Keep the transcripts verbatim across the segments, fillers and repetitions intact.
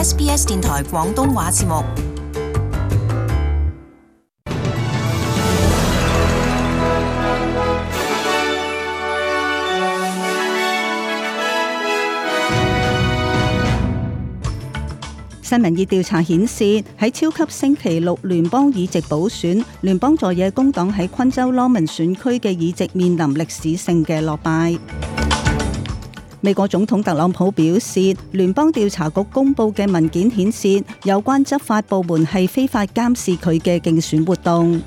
S B S 電台廣東話節目。 新民意調查顯示，喺超級星期六聯邦議席補選，聯邦在野工黨喺昆州羅文選區嘅議席面臨歷史性嘅落敗。美國總統特朗普表示，聯邦調查局公佈嘅文件顯示，有關執法部門係非法監視佢嘅競選活動。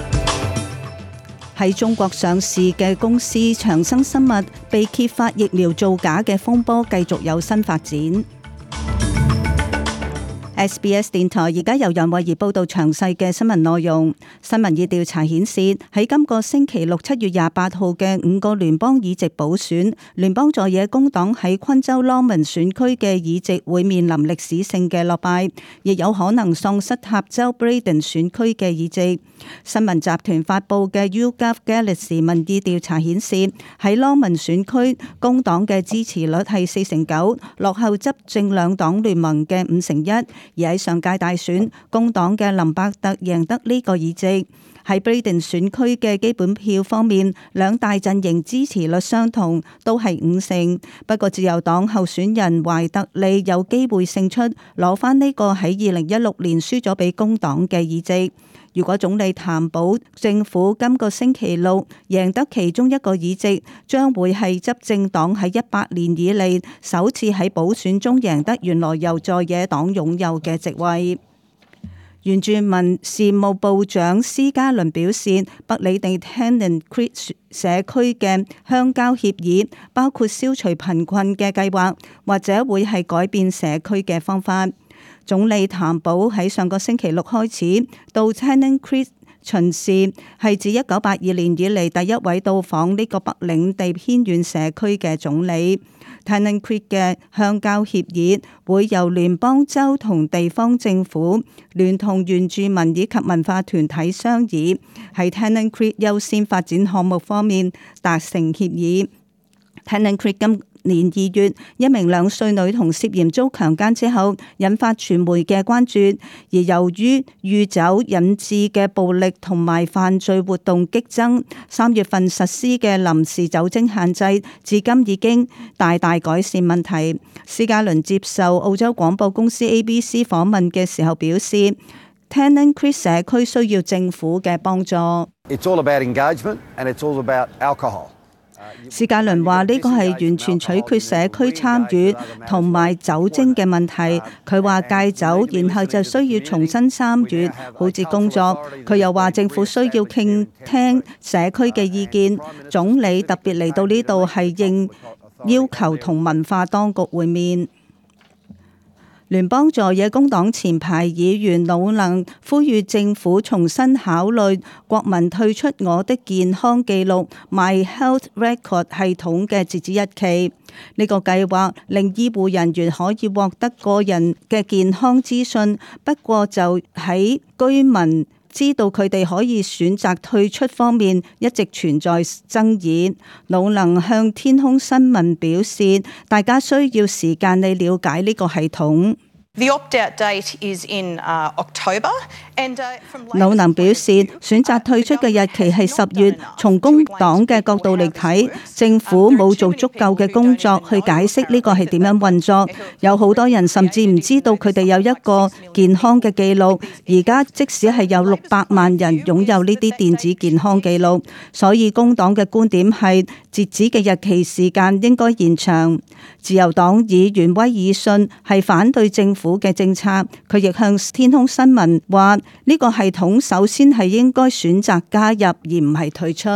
喺中國上市嘅公司長生生物被揭發疫苗造假嘅風波繼續有新發展。S B S 電台而家由楊慧儀報道詳細嘅新聞內容。新民意調查顯示，喺今個星期六七月廿八號嘅五個聯邦議席補選，聯邦在野工黨喺昆州羅文選區嘅議席會面臨歷史性嘅落敗，亦有可能喪失塔州 Braden 選區嘅議席。新聞集團發佈嘅 YouGov Galaxy 民意調查顯示，喺羅文選區工黨嘅支持率係四成九，落後執政兩黨聯盟嘅五成一。而喺上屆大選，工黨嘅林伯特贏得呢個議席。喺 Braden 選區嘅基本票方面，兩大陣營支持率相同，都係五成。不過自由黨候選人懷特利有機會勝出，攞翻呢個喺二零一六年輸咗俾工黨嘅議席。如果總理譚寶政府今個星期六贏得其中一個議席，將會係執政黨喺一百年以嚟首次喺補選中贏得原來由在野黨擁有嘅席位。原住民事務部長施嘉倫表示，北里地 Tennant Creek 社區嘅鄉郊協議包括消除貧困嘅計劃，或者會係改變社區嘅方法。總理譚寶喺上個星期六開始到 Tennant Creek 巡視，係自一九八二年以嚟第一位到訪呢個北領地偏遠社區嘅總理。Tennant Creek 嘅鄉郊協議會由聯邦州同地方政府聯同原住民以及文化團體商議，喺 Tennant Creek 優先發展項目方面達成協議。Tennant Creek 今年二月，一名兩歲女童涉嫌遭強姦之後，引發傳媒嘅關注。而由於酗酒引致嘅暴力同埋犯罪活動激增，三月份實施嘅臨時酒精限制，至今已經大大改善問題。施嘉倫接受澳洲廣播公司 A B C 訪問嘅時候表示， Tennant Creek 社區需要政府嘅幫助。 It's all about engagement and it's all about alcohol. 施嘉倫話呢個係完全取決社區參與同埋酒精嘅問題。佢話戒酒，然後就需要重新參與，好似工作。佢又話政府需要傾聽社區嘅意見。總理特別嚟到呢度係應要求同文化當局會面。聯邦在野工黨前排議員魯能呼籲政府重新考慮國民退出我的健康記錄 My Health Record 系統嘅截止日期。呢個計劃令醫護人員可以獲得個人嘅健康資訊，不過就喺居民知道佢哋可以選擇退出方面一直存在爭議。魯能向天空新聞表示，大家需要時間嚟了解呢個系統。 The opt-out date is in uh, October. And, uh, from 魯能表示，選擇退出嘅日期係十月。從工黨嘅角度嚟睇，政府冇做足夠嘅工作去解釋呢個係點樣運作。有好多人甚至唔知道佢哋有一個健康嘅記錄。而家即使係有六百萬人擁有呢啲電子健康記錄，所以工黨嘅觀點係截止嘅日期時間應該延長。自由黨議員威爾遜係反對政府嘅政策，佢亦向天空新聞話呢個系統首先係應該選擇加入，而唔係退出。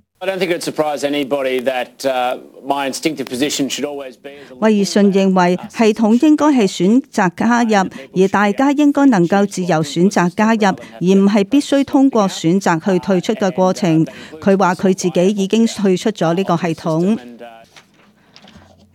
威爾遜認為系統應該係選擇加入，而大家應該能夠自由選擇加入，而唔係必須通過選擇去退出嘅過程。佢話佢自己已經退出咗呢個系統。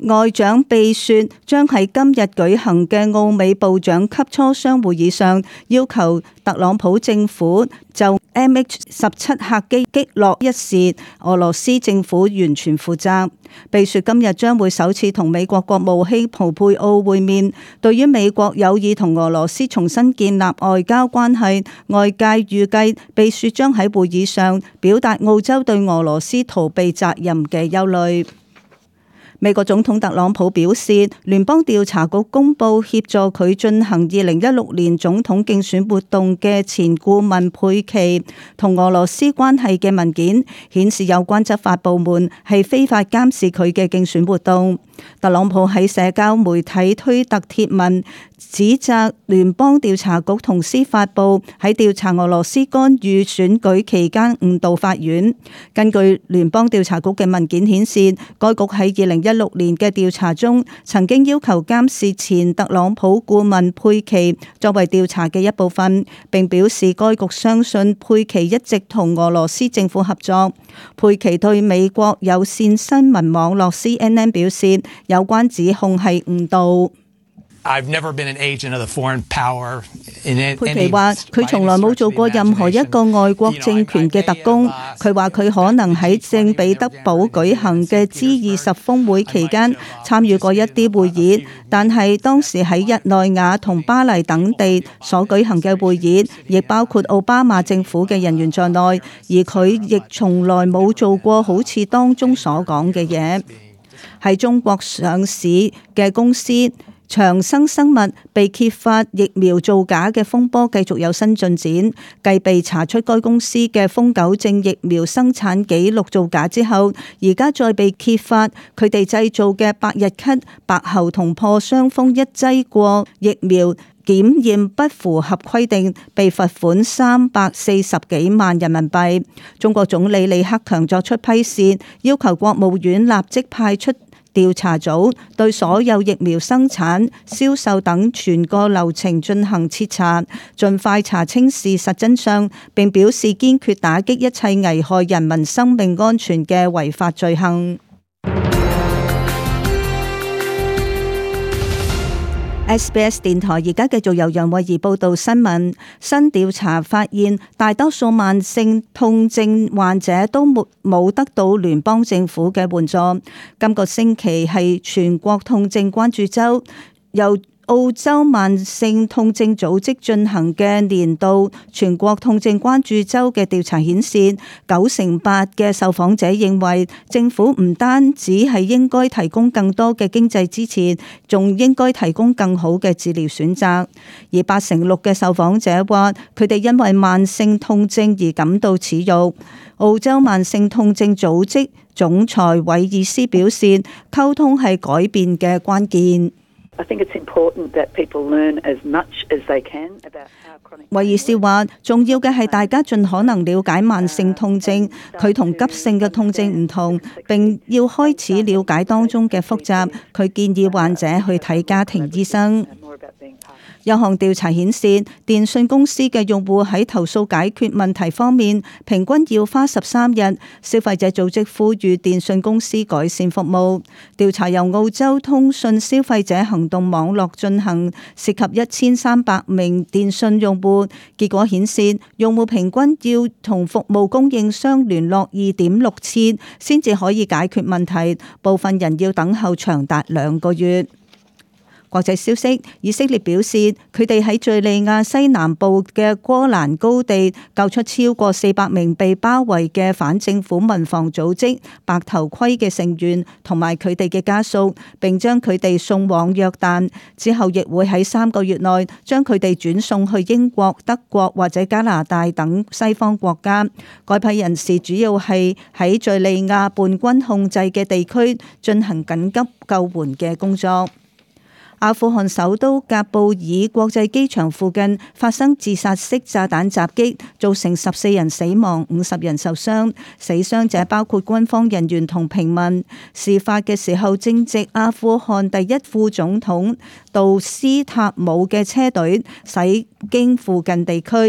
外長秘書將喺今日舉行嘅澳美部長級磋商會議上，要求特朗普政府就 M H 十七客機擊落一事，俄羅斯政府完全負責。秘書今日將會首次同美國國務卿蓬佩奧會面。對於美國有意同俄羅斯重新建立外交關係，外界預計秘書將喺會議上表達澳洲對俄羅斯逃避責任嘅憂慮。美國總統特朗普表示，聯邦調查局公佈協助佢進行二零一六年總統競選活動嘅前顧問佩奇同俄羅斯關係嘅文件，顯示有關執法部門係非法監視佢嘅競選活動。特朗普喺社交媒體推特貼文，指責聯邦調查局同司法部喺調查俄羅斯干預選舉期間誤導法院。根據聯邦調查局嘅文件顯示，該局喺二零一六年嘅調查中，曾經要求監視前特朗普顧問佩奇作為調查嘅一部分，並表示該局相信佩奇一直同俄羅斯政府合作。佩奇對美國有線新聞網絡 C N N 表示，有關指控係誤導。 I've never been an agent of the foreign power in any. 佩奇話：佢從來冇做過任何一個外國政權嘅特工。佢話佢可能喺聖彼得堡舉行嘅 G 二十峰會期間參與過一啲會議，但係當時喺日內瓦同巴黎等地所舉行嘅會議，亦包括奧巴馬政府嘅人員在內，而佢亦從來冇做過好似當中所講嘅嘢。喺中國上市嘅公司長生生物被揭發疫苗造假嘅風波繼續有新進展，繼被查出該公司嘅瘋狗症疫苗生產記錄造假之後，而家再被揭發佢哋製造嘅百日咳、白喉同破傷風一劑過疫苗檢驗不符合規定，被罰款三百四十幾萬人民幣。中國總理李克強作出批示，要求國務院立即派出調查組對所有疫苗生產、銷售等全個流程進行徹查，盡快查清事實真相，並表示堅決打擊一切危害人民生命安全嘅違法罪行。S B S 電台而家繼續由楊慧儀報道新聞。新調查發現，大多數慢性痛症患者都沒冇得到聯邦政府嘅援助。今個星期係全國痛症關注週，由澳洲慢性痛症組織進行嘅年度全國痛症關注週嘅調查顯示，九成八嘅受訪者認為政府唔單止係應該提供更多嘅經濟支持，仲應該提供更好嘅治療選擇。而八成六嘅受訪者話，佢哋因為慢性痛症而感到恥辱。澳洲慢性痛症組織總裁韋爾斯表示，溝通係改變嘅關鍵。韋爾斯話，重要嘅係大家盡可能了解慢性痛症，佢同急性嘅痛症唔同，並要開始了解當中嘅複雜。佢建議患者去睇家庭醫生。有項調查顯示，電信公司嘅用戶喺投訴解決問題方面，平均要花十三日。消費者組織呼籲電信公司改善服務。調查由澳洲通訊消費者行動網絡進行，涉及一千三百名電信用戶。結果顯示，用戶平均要同服務供應商聯絡二點六次，先至可以解決問題。部分人要等候長達兩個月。國際消息，以色列表示佢哋喺敘利亞西南部嘅戈蘭高地救出超過四百名被包圍嘅反政府民防組織白頭盔嘅成員同埋佢哋嘅家屬，並將佢哋送往約旦，之後亦會喺三個月內將佢哋轉送去英國、德國或者加拿大等西方國家。該批人士主要係喺敘利亞叛軍控制嘅地區進行緊急救援嘅工作。阿富汗首都喀布爾國際機場附近發生自殺式炸彈襲擊，造成十四人死亡、五十人受傷。死傷者包括軍方人員同平民。事發嘅時候，正值阿富汗第一副總統杜斯塔姆嘅車隊駛經附近地區。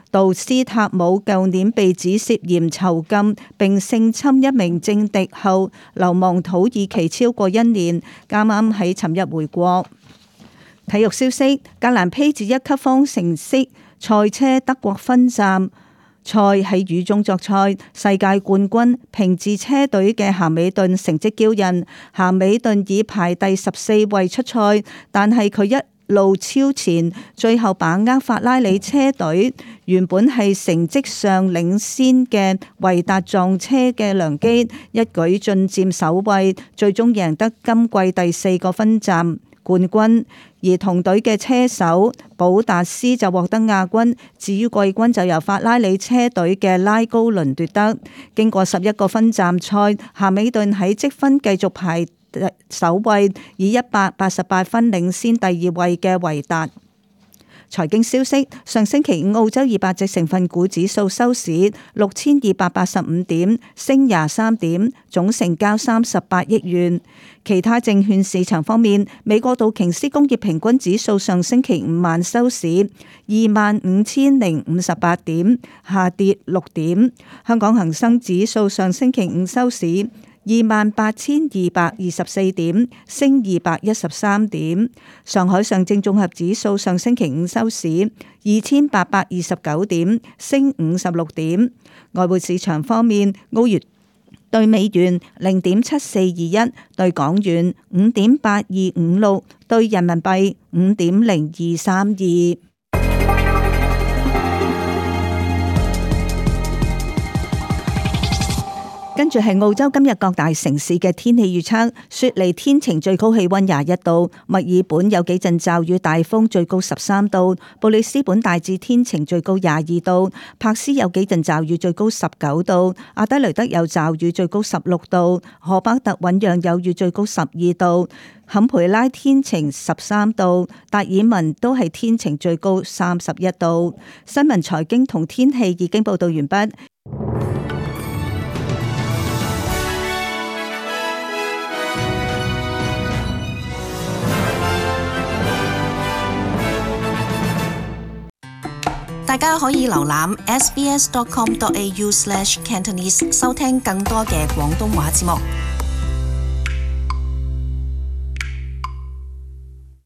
杜斯塔姆舊年被指涉嫌囚禁並性侵一名政敵後，流亡土耳其超過一年，啱啱喺尋日回國。體育消息：格蘭披治一級方程式賽車德國分站賽喺雨中作賽，世界冠軍平治車隊嘅咸美頓成績驕人，咸美頓以排第十四位出賽，但係佢一路超前，最後把握法拉利車隊原本係成績上領先嘅維達撞車嘅良機，一舉進佔首位，最終贏得今季第四個分站冠軍。而同隊嘅車手保達斯就獲得亞軍，至於季軍就由法拉利車隊嘅拉高倫奪得。經過十一個分站賽，咸美頓喺積分繼續排首位，以一百八十八分領先第二位嘅維達。財經消息：上星期五澳洲二百隻成分股指數收市六千二百八十五點，升廿三點，總成交三十八億元。其他證券市場方面，美國道瓊斯工業平均指數上星期五晚收市二萬五千零五十八點，下跌六點。香港恒生指數上星期五收市二萬八千二百二十四點，升二百一十三點。上海上證綜合指數上星期五收市二千八百二十九點，升五十六點。外匯市場方面，澳元對美元零點七四二一，對港元五點八二五六，對人民幣五點零二三二。跟住係澳洲今日各大城市嘅天氣預測：雪梨天晴，最高氣溫廿一度；墨爾本有幾陣驟雨，大風，最高十三度；布里斯本大致天晴，最高廿二度；柏斯有幾陣驟雨，最高十九度；阿德雷德有驟雨，最高十六度；荷巴特醞釀有雨，最高十二度；坎培拉天晴十三度；達爾文都係天晴，最高三十一度。新聞財經同天氣已經報道完畢。 大家可以瀏覽 s b s dot com dot a u slash cantonese 收聽更多嘅廣東話節目。